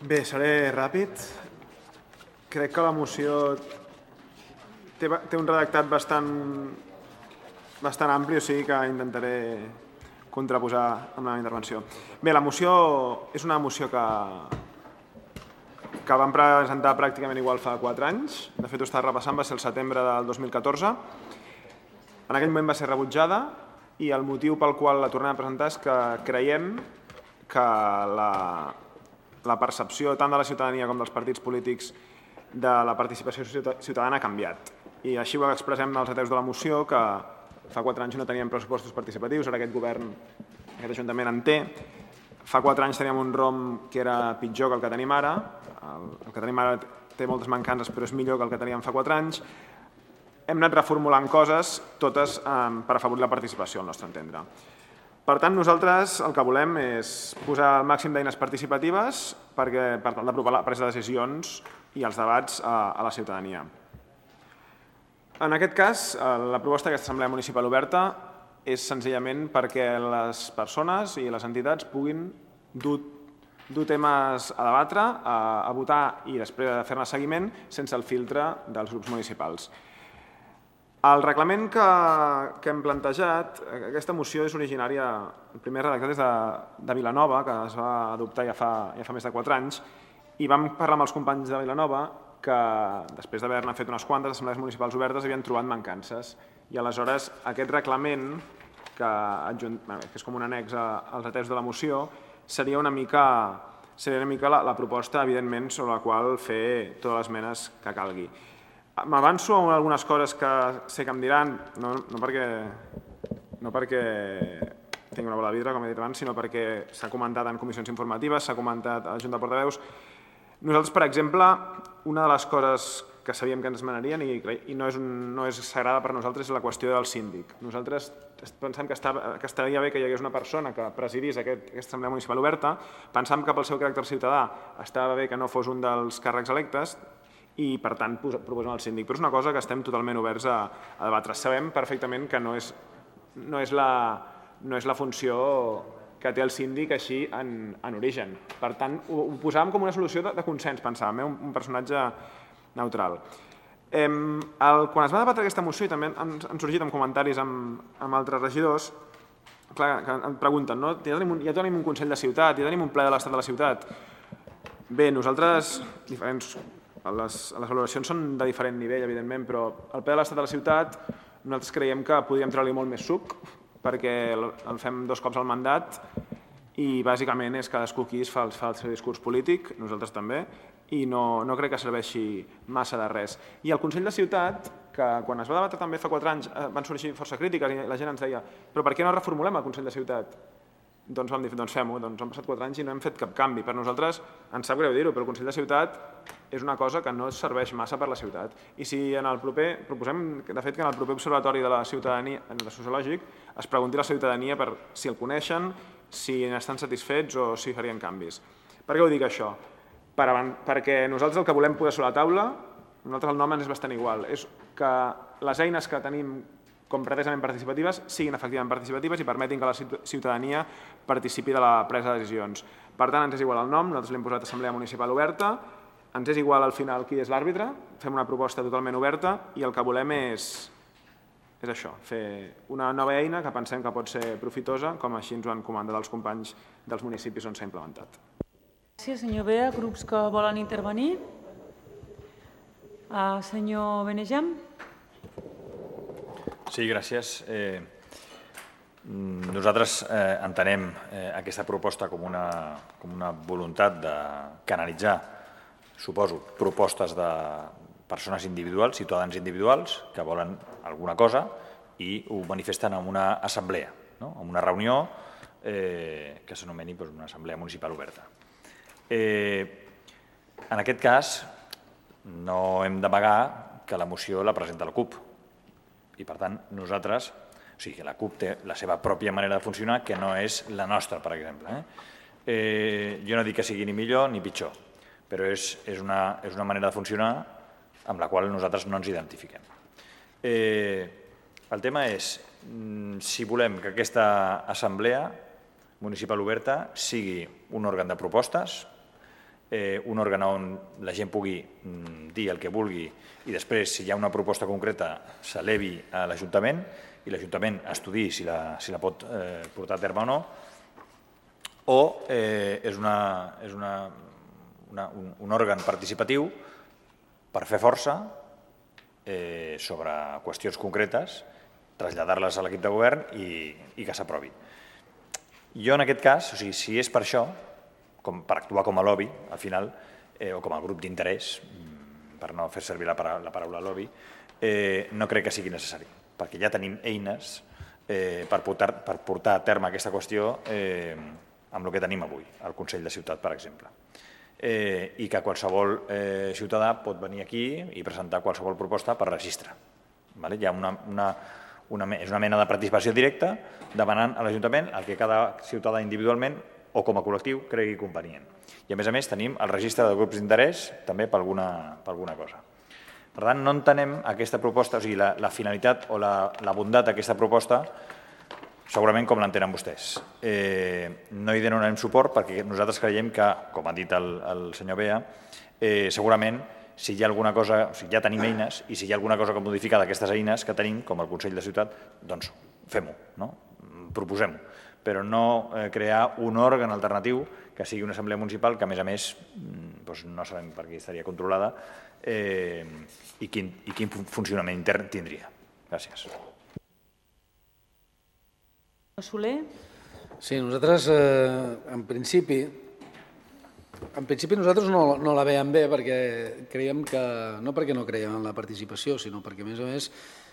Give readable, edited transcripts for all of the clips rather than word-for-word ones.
Bé, seré ràpid. Crec que la moció té un redactat bastant ampli, o sigui que intentaré contraposar amb la meva intervenció. Bé, la moció és una moció que vam presentar pràcticament igual fa 4 anys. De fet, ho estava repassant, va ser el setembre del 2014. En aquell moment va ser rebutjada i el motiu pel qual la tornem a presentar és que creiem que la percepció tant de la ciutadania com dels partits polítics de la participació ciutadana ha canviat. I així ho expressem als ateus de la moció, que fa 4 anys no teníem pressupostos participatius, ara aquest govern, aquest Ajuntament en té. Fa 4 anys teníem un ROM que era pitjor que el que tenim ara. El que tenim ara té moltes mancances, però és millor que el que teníem fa 4 anys. Hem anat reformulant coses, totes per afavorir la participació, al nostre entendre. Per tant, nosaltres el que volem és posar el màxim d'eines participatives per tal d'aprovar la presa de decisions i els debats a la ciutadania. En aquest cas, la proposta d'aquesta Assemblea Municipal Oberta és senzillament perquè les persones i les entitats puguin dur temes a debatre, a votar i després de fer-ne seguiment sense el filtre dels grups municipals. El reglament que hem plantejat, aquesta moció és originària, el primer redactat és de Vilanova, que es va adoptar ja fa més de 4 anys, i vam parlar amb els companys de Vilanova que després d'haver-ne fet unes quantes assemblees municipals obertes havien trobat mancances. I aleshores aquest reglament, que és com un annex als ateus de la moció, seria una mica la proposta, evidentment, sobre la qual fer totes les esmenes que calgui. M'avanço a algunes coses que sé que em diran, no perquè tinc una bola de vidre, com he dit abans, sinó perquè s'ha comentat en comissions informatives, s'ha comentat a la Junta de Portaveus. Nosaltres, per exemple, una de les coses que sabíem que ens esmenarien i no és sagrada per nosaltres és la qüestió del síndic. Nosaltres pensem que estaria bé que hi hagués una persona que presidís aquesta Assemblea Municipal Oberta, pensam que pel seu caràcter ciutadà estava bé que no fos un dels càrrecs electes, i per tant proposem el síndic. Però és una cosa que estem totalment oberts a debatre. Sabem perfectament que no és la funció que té el síndic així en origen. Per tant, ho posàvem com una solució de consens, pensàvem, un personatge neutral. Quan es va debatre aquesta moció, i també han sorgit en comentaris amb altres regidors, clar, que em pregunten, ja tenim un Consell de Ciutat, ja tenim un ple de l'Estat de la Ciutat. Bé, nosaltres, les valoracions són de diferent nivell, evidentment, però el ple de l'Estat de la Ciutat nosaltres creiem que podríem treure-li molt més suc, perquè el fem 2 cops al mandat i bàsicament és cadascú aquí fa el seu discurs polític, nosaltres també, i no crec que serveixi massa de res. I el Consell de Ciutat, que quan es va debatre també fa 4 anys van sorgir força crítiques i la gent ens deia però per què no reformulem el Consell de Ciutat? Doncs vam dir, doncs fem-ho, han passat 4 anys i no hem fet cap canvi. Per nosaltres, ens sap greu dir-ho, però el Consell de Ciutat és una cosa que no serveix massa per la ciutat. I si en el proper, proposem, de fet, que en el proper observatori de la ciutadania, en el sociològic, es pregunti a la ciutadania per si el coneixen, si n'estan satisfets o si farien canvis. Per què ho dic això? Perquè nosaltres el que volem posar sobre la taula, nosaltres el nom ens és bastant igual, és que les eines que tenim com pretesament participatives siguin efectivament participatives i permetin que la ciutadania participi de la presa de decisions. Per tant, ens és igual el nom, nosaltres l'hem posat Assemblea Municipal Oberta, ens és igual al final qui és l'àrbitre, fem una proposta totalment oberta i el que volem és això, fer una nova eina que pensem que pot ser profitosa, com així ens ho han comandat els companys dels municipis on s'ha implementat. Gràcies, senyor Bea. Grups que volen intervenir? Senyor Benejam? Sí, gràcies. Nosaltres entenem aquesta proposta com una voluntat de canalitzar, suposo, propostes de persones individuals, ciutadans individuals, que volen alguna cosa i ho manifesten en una assemblea, en una reunió que s'anomeni una assemblea municipal oberta. En aquest cas, no hem d'amagar que la moció la presenta la CUP. I, per tant, nosaltres, o sigui, que la CUP té la seva pròpia manera de funcionar, que no és la nostra, per exemple. Jo no dic que sigui ni millor ni pitjor, però és una manera de funcionar amb la qual nosaltres no ens identifiquem. El tema és si volem que aquesta assemblea municipal oberta sigui un òrgan de propostes un òrgan on la gent pugui dir el que vulgui i després, si hi ha una proposta concreta, s'elevi a l'Ajuntament i l'Ajuntament estudiï si la pot portar a terme o no, o és un òrgan participatiu per fer força sobre qüestions concretes, traslladar-les a l'equip de govern i que s'aprovi. Jo, en aquest cas, o sigui, si és per això, per actuar com a lobby, al final, o com a grup d'interès, per no fer servir la paraula lobby, no crec que sigui necessari, perquè ja tenim eines per portar a terme aquesta qüestió amb el que tenim avui, al Consell de Ciutat, per exemple. I que qualsevol ciutadà pot venir aquí i presentar qualsevol proposta per registre. Hi ha és una mena de participació directa demanant a l'Ajuntament el que cada ciutadà individualment o com a col·lectiu cregui convenient. I a més tenim el registre de grups d'interès també per alguna cosa. Per tant, no entenem aquesta proposta, o sigui, la finalitat o la bondat d'aquesta proposta segurament com l'entenen vostès. No hi donarem suport perquè nosaltres creiem que, com ha dit el senyor Bea, segurament si hi ha alguna cosa, o sigui, ja tenim eines i si hi ha alguna cosa que modificar d'aquestes eines que tenim, com el Consell de Ciutat, doncs fem-ho, proposem-ho, però no crear un òrgan alternatiu que sigui una assemblea municipal que, a més, no sabem per què estaria controlada i quin funcionament intern tindria. Gràcies. Soler? Sí, nosaltres, en principi nosaltres no la veiem bé perquè creiem que, no perquè no creiem en la participació, sinó perquè, a més,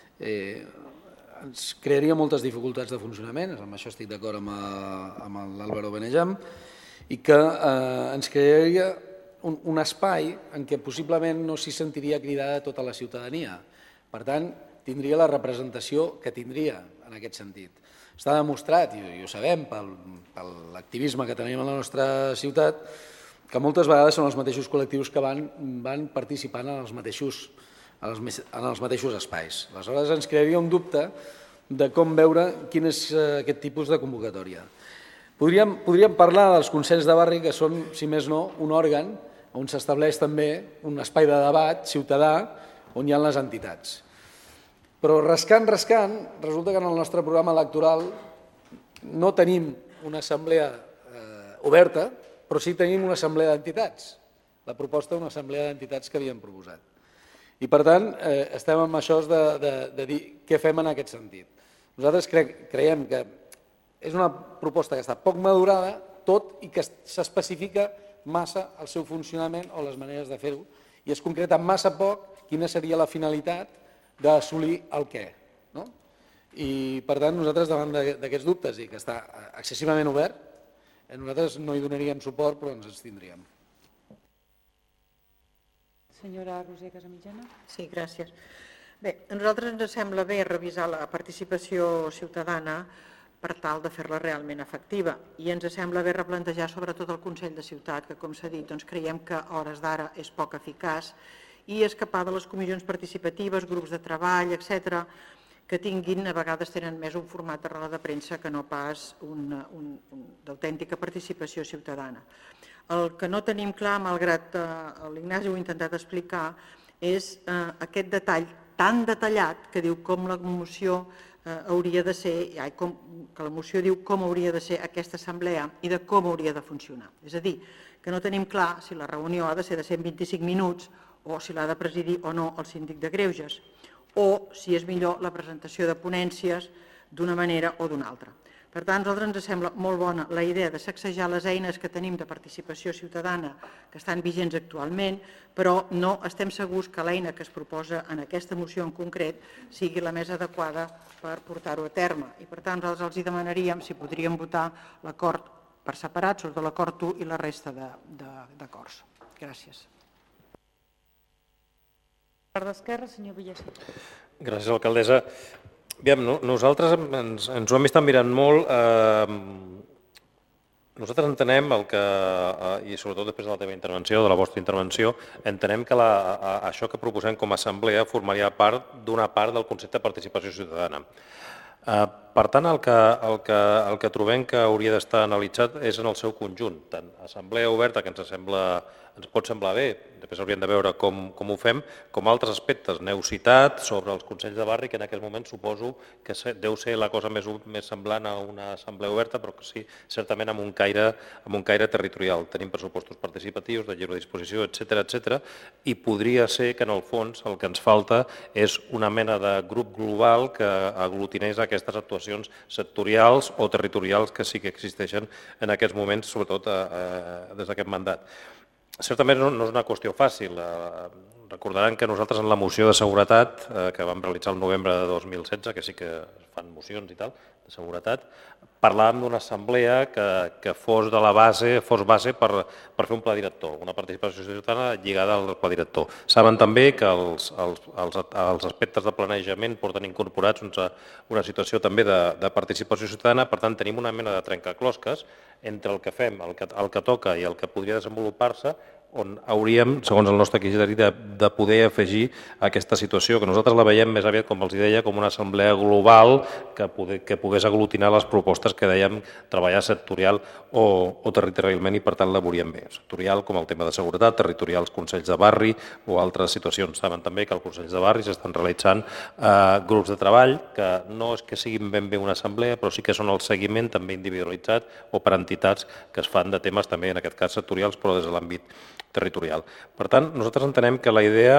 ens crearia moltes dificultats de funcionament, amb això estic d'acord amb l'Álvaro Benejam, i que ens crearia un espai en què possiblement no s'hi sentiria cridada tota la ciutadania. Per tant, tindria la representació que tindria en aquest sentit. Està demostrat, i ho sabem, per l'activisme que tenim a la nostra ciutat, que moltes vegades són els mateixos col·lectius que van participant en els mateixos espais. Aleshores ens crearia un dubte de com veure quin és aquest tipus de convocatòria. Podríem parlar dels consells de barri, que són, si més no, un òrgan on s'estableix també un espai de debat ciutadà on hi ha les entitats. Però rascant, resulta que en el nostre programa electoral no tenim una assemblea oberta, però sí tenim una assemblea d'entitats, la proposta d'una assemblea d'entitats que havíem proposat. I, per tant, estem amb això de dir què fem en aquest sentit. Nosaltres creiem que és una proposta que està poc madurada, tot i que s'especifica massa el seu funcionament o les maneres de fer-ho, i es concreta massa poc quina seria la finalitat d'assolir el què. I, per tant, nosaltres, davant d'aquests dubtes i que està excessivament obert, nosaltres no hi donaríem suport, però ens abstindríem. Senyora Roser Casamitjana. Sí, gràcies. Bé, a nosaltres ens sembla bé revisar la participació ciutadana per tal de fer-la realment efectiva. I ens sembla bé replantejar sobretot el Consell de Ciutat, que, com s'ha dit, creiem que a hores d'ara és poc eficaç, i escapar de les comissions participatives, grups de treball, etc., que a vegades tenen més un format de roda de premsa que no pas d'autèntica participació ciutadana. El que no tenim clar, malgrat l'Ignasi ho ha intentat explicar, és aquest detall tan detallat que diu com la moció hauria de ser, que la moció diu com hauria de ser aquesta assemblea i de com hauria de funcionar. És a dir, que no tenim clar si la reunió ha de ser de 125 minuts o si l'ha de presidir o no el síndic de Greuges, o si és millor la presentació de ponències d'una manera o d'una altra. Per tant, a nosaltres ens sembla molt bona la idea de sacsejar les eines que tenim de participació ciutadana que estan vigents actualment, però no estem segurs que l'eina que es proposa en aquesta moció en concret sigui la més adequada per portar-ho a terme. I, per tant, nosaltres els demanaríem si podríem votar l'acord per separat, sobretot l'acord 1 i la resta d'acords. Gràcies. Per d'Esquerra, senyor Villacé. Gràcies, alcaldessa. Nosaltres ens ho hem estat mirant molt. Nosaltres entenem i sobretot després de la teva intervenció, de la vostra intervenció, entenem que això que proposem com a assemblea formaria part d'una part del concepte de participació ciutadana. Per tant, el que trobem que hauria d'estar analitzat és en el seu conjunt. Tant assemblea oberta, que ens pot semblar bé, després hauríem de veure com ho fem, com altres aspectes. N'heu citat sobre els consells de barri, que en aquest moment suposo que deu ser la cosa més semblant a una assemblea oberta, però que sí, certament amb un caire territorial. Tenim pressupostos participatius, de lliure disposició, etc. I podria ser que en el fons el que ens falta és una mena de grup global que aglutinés aquestes actuacions sectorials o territorials que sí que existeixen en aquests moments, sobretot des d'aquest mandat. Certament no és una qüestió fàcil. Recordaran que nosaltres en la moció de seguretat que vam realitzar el novembre de 2016, que sí que es fan mocions i tal, de seguretat, parlàvem d'una assemblea que fos base per fer un pla director, una participació ciutadana lligada al pla director. Saben també que els aspectes de planejament porten incorporats una situació també de participació ciutadana, per tant tenim una mena de trencaclosques entre el que fem, el que toca i el que podria desenvolupar-se, on hauríem, segons el nostre criteri, de poder afegir aquesta situació, que nosaltres la veiem més aviat, com els deia, com una assemblea global que pogués aglutinar les propostes que dèiem treballar sectorial o territorialment, i per tant la veuríem bé. Sectorial com el tema de seguretat, territorial els consells de barri o altres situacions. Saben també que als consells de barri s'estan realitzant grups de treball que no és que siguin ben bé una assemblea, però sí que són el seguiment també individualitzat o per entitats que es fan de temes també, en aquest cas sectorials, però des de l'àmbit territorial. Per tant, nosaltres entenem que la idea,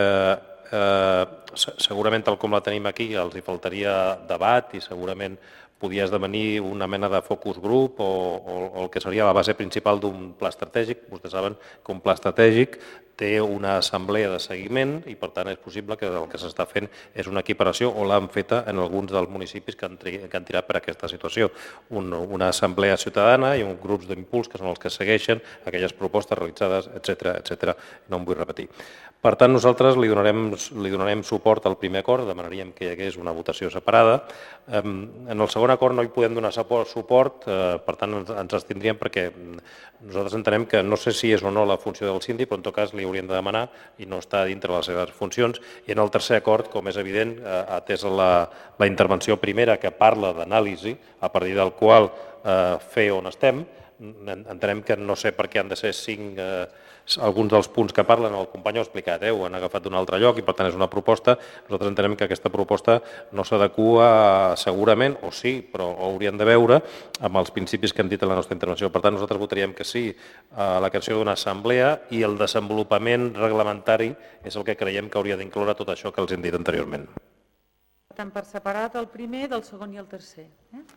segurament tal com la tenim aquí, els hi faltaria debat i segurament podia esdevenir una mena de focus group o el que seria la base principal d'un pla estratègic. Vostès saben que un pla estratègic té una assemblea de seguiment i, per tant, és possible que el que s'està fent és una equiparació o l'han feta en alguns dels municipis que han tirat per aquesta situació. Una assemblea ciutadana i uns grups d'impuls que són els que segueixen aquelles propostes realitzades, etc. No em vull repetir. Per tant, nosaltres li donarem suport al primer acord, demanaríem que hi hagués una votació separada. En el segon acord no hi podem donar suport, per tant ens abstindríem perquè nosaltres entenem que no sé si és o no la funció del síndic, però en tot cas li haurien de demanar i no està dintre les seves funcions. I en el tercer acord, com és evident, atès la intervenció primera que parla d'anàlisi, a partir del qual fer on estem, entenem que no sé per què han de ser 5 alguns dels punts que parlen, el company ho ha explicat, ho han agafat d'un altre lloc i per tant és una proposta. Nosaltres entenem que aquesta proposta no s'adequa segurament, o sí, però ho hauríem de veure amb els principis que hem dit en la nostra intervenció. Per tant, nosaltres votaríem que sí a la creació d'una assemblea i el desenvolupament reglamentari és el que creiem que hauria d'incloure tot això que els hem dit anteriorment. Per tant, per separat el primer, del segon i el tercer.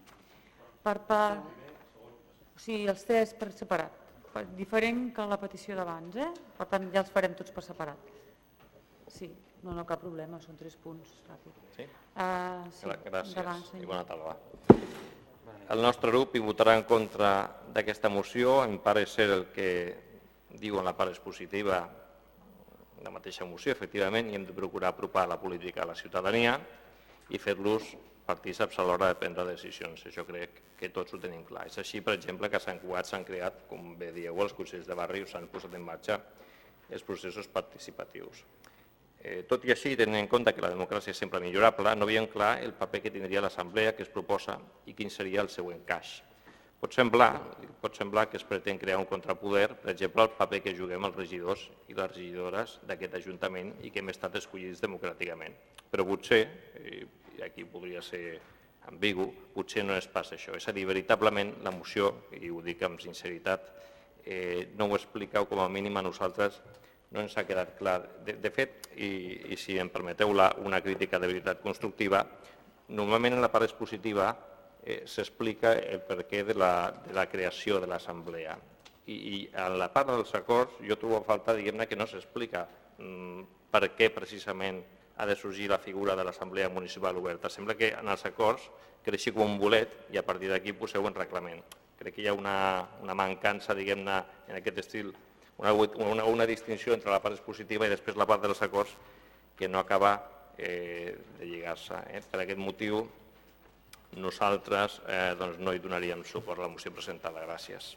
O sigui, els tres per separat. Diferent que la petició d'abans, per tant ja els farem tots per separat. Sí, no, cap problema, són 3 punts. Sí? Gràcies i bona tarda. El nostre grup hi votarà en contra d'aquesta moció, em pare ser el que diu en la part expositiva la mateixa moció, efectivament, i hem de procurar apropar la política a la ciutadania i fer-los partícips a l'hora de prendre decisions. Això crec que tots ho tenim clar. És així, per exemple, que a Sant Cugat s'han creat, com bé dieu, els consells de barri, s'han posat en marxa els processos participatius. Tot i així, tenint en compte que la democràcia és sempre millorable, no veiem clar el paper que tindria l'assemblea que es proposa i quin seria el seu encaix. Pot semblar que es pretén crear un contrapoder, per exemple, el paper que juguem els regidors i les regidores d'aquest Ajuntament i que hem estat escollits democràticament. Però potser, i aquí podria ser ambigu, potser no és pas això. És a dir, veritablement la moció, i ho dic amb sinceritat, no ho expliqueu com a mínim a nosaltres, no ens ha quedat clar. De fet, i si em permeteu una crítica de veritat constructiva, normalment en la part expositiva s'explica el perquè de la creació de l'assemblea. I en la part dels acords jo trobo a falta, diguem-ne, que no s'explica per què precisament ha de sorgir la figura de l'Assemblea Municipal Oberta. Sembla que en els acords creixi com un bolet i a partir d'aquí poseu un reglament. Crec que hi ha una mancança, diguem-ne, en aquest estil, una distinció entre la part expositiva i després la part dels acords que no acaba de lligar-se. Per aquest motiu, nosaltres no hi donaríem suport a la moció presentada. Gràcies.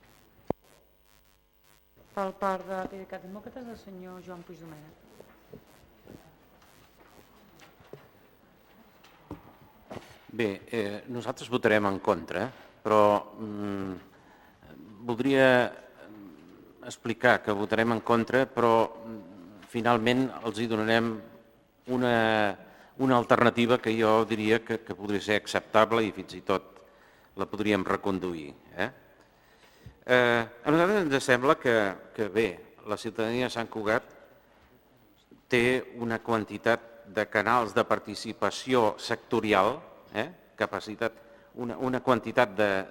Per part de PDeCAT Demòcrates, el senyor Joan Puigdomènech. Bé, nosaltres votarem en contra, però voldria explicar que votarem en contra, però finalment els hi donarem una alternativa que jo diria que podria ser acceptable i fins i tot la podríem reconduir. A nosaltres ens sembla que bé, la ciutadania de Sant Cugat té una quantitat de canals de participació sectorial, capacitat, una quantitat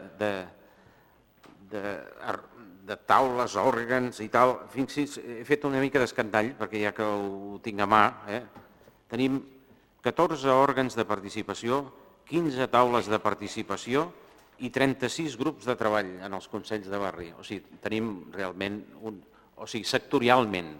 de taules, òrgans i tal. Fixi's, he fet una mica d'escandall, perquè ja que ho tinc a mà, tenim 14 òrgans de participació, 15 taules de participació i 36 grups de treball en els consells de barri. O sigui, tenim realment, sectorialment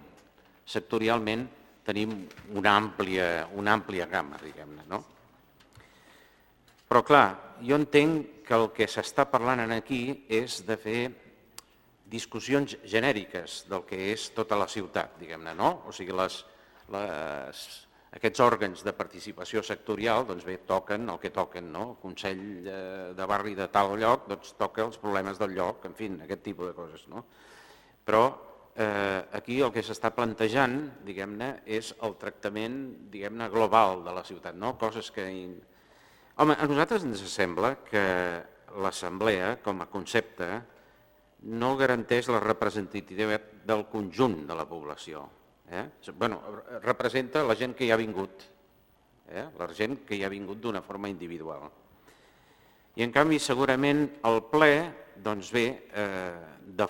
tenim una àmplia gamma, diguem-ne, no? Però, clar, jo entenc que el que s'està parlant aquí és de fer discussions genèriques del que és tota la ciutat, diguem-ne, no? O sigui, aquests òrgans de participació sectorial, doncs bé, toquen el que toquen, no? El Consell de Barri de tal lloc, doncs toca els problemes del lloc, en fi, aquest tipus de coses, no? Però aquí el que s'està plantejant, diguem-ne, és el tractament, diguem-ne, global de la ciutat, no? Coses que... Home, a nosaltres ens sembla que l'assemblea, com a concepte, no garanteix la representativitat del conjunt de la població. Bueno, representa la gent que hi ha vingut, la gent que hi ha vingut d'una forma individual. I en canvi, segurament, el ple, doncs bé, de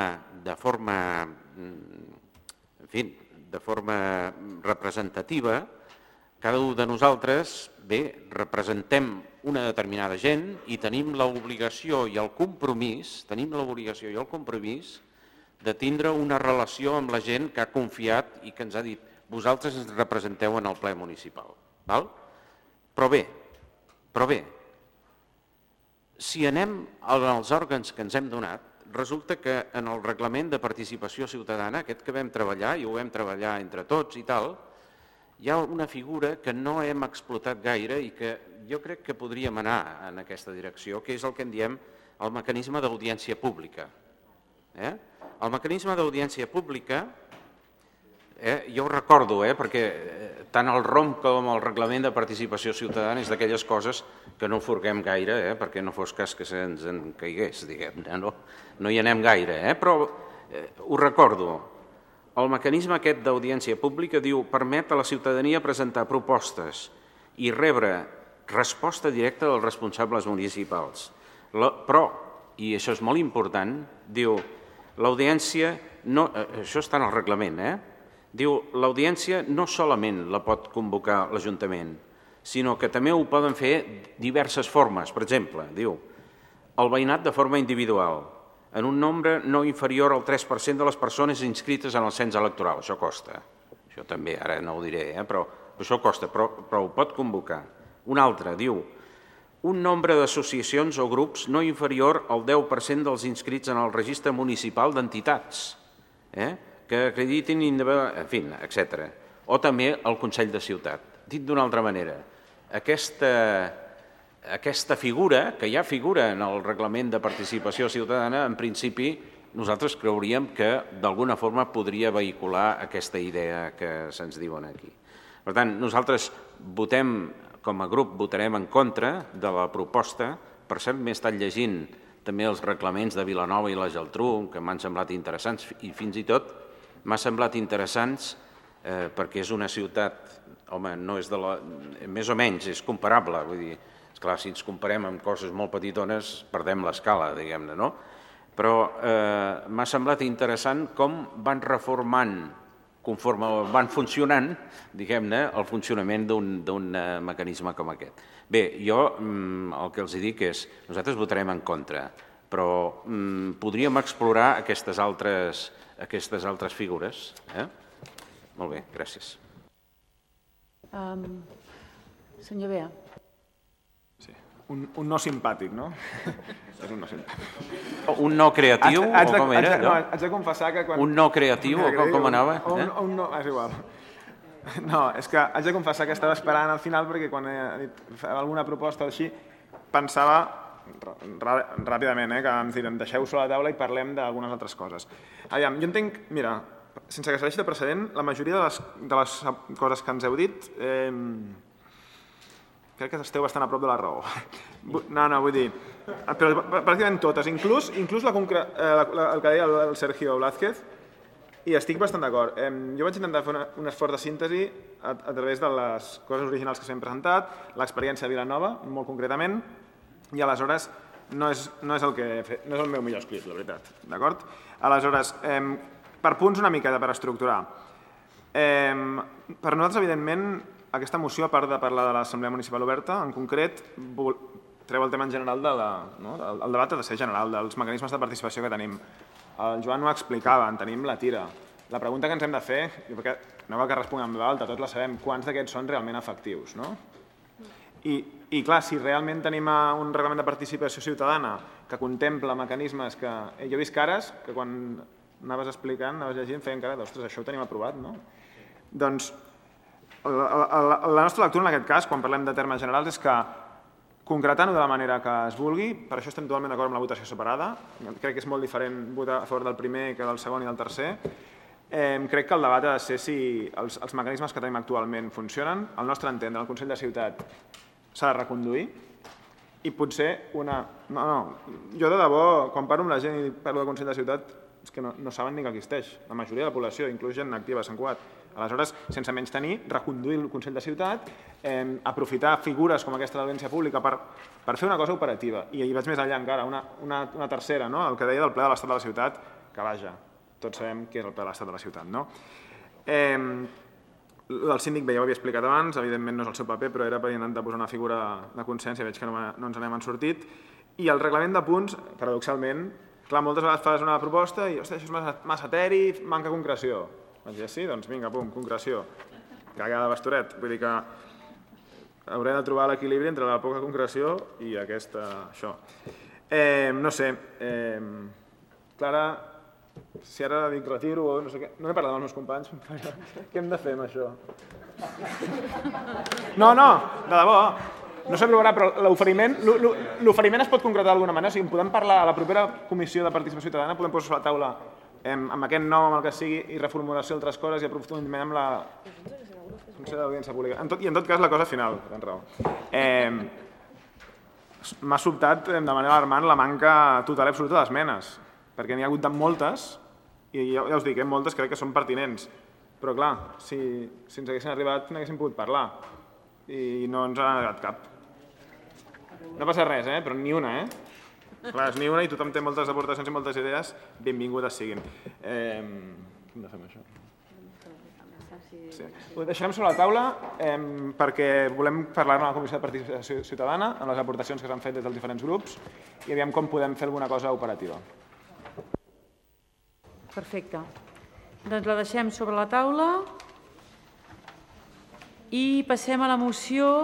forma representativa, cada un de nosaltres, bé, representem una determinada gent i tenim l'obligació i el compromís, de tindre una relació amb la gent que ha confiat i que ens ha dit vosaltres ens representeu en el ple municipal. Però bé, si anem als òrgans que ens hem donat, resulta que en el reglament de participació ciutadana, aquest que vam treballar, i ho vam treballar entre tots i tal, hi ha una figura que no hem explotat gaire i que jo crec que podríem anar en aquesta direcció, que és el que en diem el mecanisme d'audiència pública. El mecanisme d'audiència pública, jo ho recordo, perquè tant el ROM com el reglament de participació ciutadana és d'aquelles coses que no forguem gaire, perquè no fos cas que se'ns en caigués, diguem-ne, no hi anem gaire, però ho recordo. El mecanisme aquest d'audiència pública diu permet a la ciutadania presentar propostes i rebre resposta directa dels responsables municipals. Però, i això és molt important, diu l'audiència, això està en el reglament, diu l'audiència no solament la pot convocar l'Ajuntament, sinó que també ho poden fer diverses formes. Per exemple, diu el veïnat de forma individual, en un nombre no inferior al 3% de les persones inscrites en el cens electoral. Això costa. Això també, ara no ho diré, però això costa, però ho pot convocar. Un altre, diu, un nombre d'associacions o grups no inferior al 10% dels inscrits en el registre municipal d'entitats, que acreditin, en fi, etc. O també el Consell de Ciutat. Dit d'una altra manera, aquesta figura, que ja figura en el reglament de participació ciutadana, en principi nosaltres creuríem que d'alguna forma podria vehicular aquesta idea que se'ns diuen aquí. Per tant, nosaltres com a grup votarem en contra de la proposta. Per cert, m'he estat llegint també els reglaments de Vilanova i la Geltrú, que m'han semblat interessants, i fins i tot m'ha semblat interessants perquè és una ciutat, home, no és de la... més o menys, és comparable, vull dir, esclar, si ens comparem amb coses molt petitones, perdem l'escala, diguem-ne, no? Però m'ha semblat interessant com van reformant, conforme van funcionant, diguem-ne, el funcionament d'un mecanisme com aquest. Bé, jo el que els dic és, nosaltres votarem en contra, però podríem explorar aquestes altres figures. Molt bé, gràcies. Senyor Bea. Un no simpàtic, no? És un no simpàtic. Un no creatiu, o com era? No, haig de confessar que quan... Un no creatiu, o com anava? Un no, és igual. No, és que haig de confessar que estava esperant al final perquè quan he dit alguna proposta o així pensava ràpidament que em deixeu sobre la taula i parlem d'algunes altres coses. Aviam, jo entenc, mira, sense que serveixi de precedent, la majoria de les coses que ens heu dit crec que esteu bastant a prop de la raó. No, vull dir, però pràcticament totes, inclús el que deia el Sergio Blázquez, i estic bastant d'acord. Jo vaig intentar fer un esforç de síntesi a través de les coses originals que s'han presentat, l'experiència de Vilanova, molt concretament, i aleshores no és el meu millor escrit, la veritat. D'acord? Aleshores, per punts una miqueta, per estructurar. Per nosaltres, evidentment, aquesta moció, a part de parlar de l'Assemblea Municipal Oberta, en concret, treu el tema en general el debat ha de ser general, dels mecanismes de participació que tenim. El Joan ho explicava, en tenim la tira. La pregunta que ens hem de fer, perquè no cal que responguem amb l'alta, tots la sabem, quants d'aquests són realment efectius, no? I clar, si realment tenim un reglament de participació ciutadana que contempla mecanismes que... Jo he vist cares que quan anaves explicant, anaves llegint, feien cara d'ostres, això ho tenim aprovat, no? Doncs la nostra lectura en aquest cas, quan parlem de termes generals, és que concretant-ho de la manera que es vulgui, per això estem totalment d'acord amb la votació separada, crec que és molt diferent votar a favor del primer que del segon i del tercer, crec que el debat ha de ser si els mecanismes que tenim actualment funcionen, al nostre entendre, el Consell de Ciutat s'ha de reconduir i potser una... No, jo de debò, quan parlo amb la gent i parlo del Consell de Ciutat, és que no saben ni que existeix. La majoria de la població, inclús gent activa a Sant Cugat. Aleshores, sense menys tenir, reconduir el Consell de Ciutat, aprofitar figures com aquesta de l'audiència pública per fer una cosa operativa. I vaig més enllà encara, una tercera, no? El que deia del ple de l'Estat de la Ciutat, que vaja, tots sabem què és el ple de l'Estat de la Ciutat, no? El síndic bé, ja ho havia explicat abans, evidentment no és el seu paper, però era per intentar posar una figura de consens i veig que no ens n'hem sortit. I el reglament de punts, paradoxalment, clar, moltes vegades fas una proposta i, ostres, això és massa eteri, manca concreció. Vaig dir, sí, doncs vinga, pum, concreció. Cagada de bastoret. Vull dir que hauré de trobar l'equilibri entre la poca concreció i això. No sé, Clara, si ara dic retiro o no sé què... No n'he parlat amb els meus companys, què hem de fer amb això? No, de debò. No s'aprovarà, però l'oferiment es pot concretar d'alguna manera. O sigui, podem parlar a la propera comissió de participació ciutadana, podem posar sobre la taula amb aquest nom, amb el que sigui, i reformulació d'altres coses i aprofundiment amb la Consell d'Audiència Pública. I en tot cas, la cosa final, tens raó. M'ha sobtat de manera alarmant la manca total i absoluta d'esmenes, perquè n'hi ha hagut moltes, i ja us dic, moltes crec que són pertinents, però clar, si ens haguessin arribat n'haguéssim pogut parlar, i no ens n'ha arribat cap. No passa res, però ni una, Clar, és ni una i tothom té moltes aportacions i moltes idees, benvingudes siguin. Hem de fer amb això. Sí. Ho deixarem sobre la taula perquè volem parlar-ne a la Comissió de Participació Ciutadana amb les aportacions que s'han fet des dels diferents grups i aviam com podem fer alguna cosa operativa. Perfecte. Doncs la deixem sobre la taula i passem a la moció